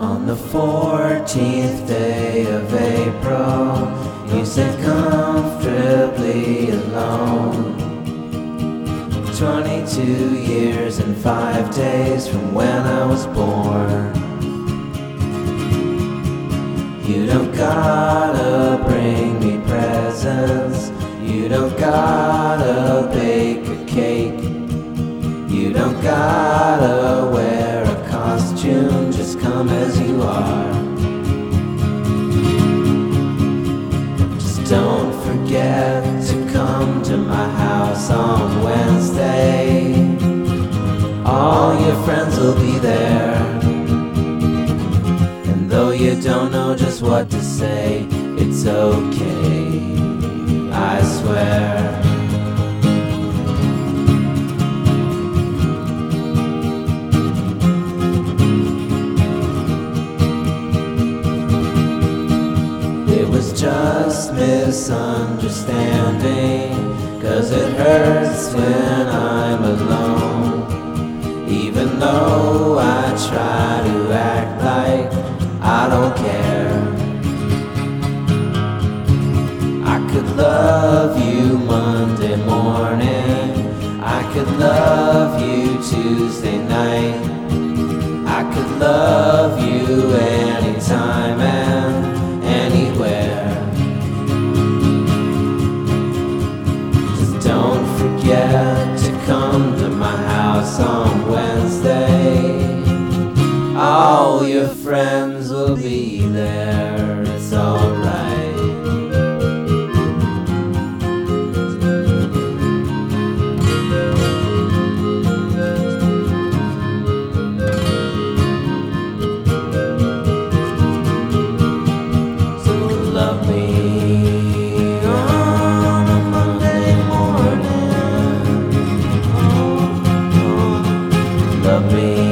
On the 14th day of April, you sit comfortably alone. 22 years and 5 days from when I was born. You don't gotta bring me presents, you don't gotta bake a cake, you don't gotta wear a costume, just come as you are. Just don't forget to come to my house on Wednesday. All your friends will be there, and though you don't know just what to say, it's okay, I swear. It was just misunderstanding, 'cause it hurts when I'm alone. Even though I try to act like I don't care. I could love you Monday morning, I could love you Tuesday night, I could love you anytime and anywhere. Just don't forget to come to my house on Wednesday. All your friends will be there, it's alright. So love me on a Monday morning. Love me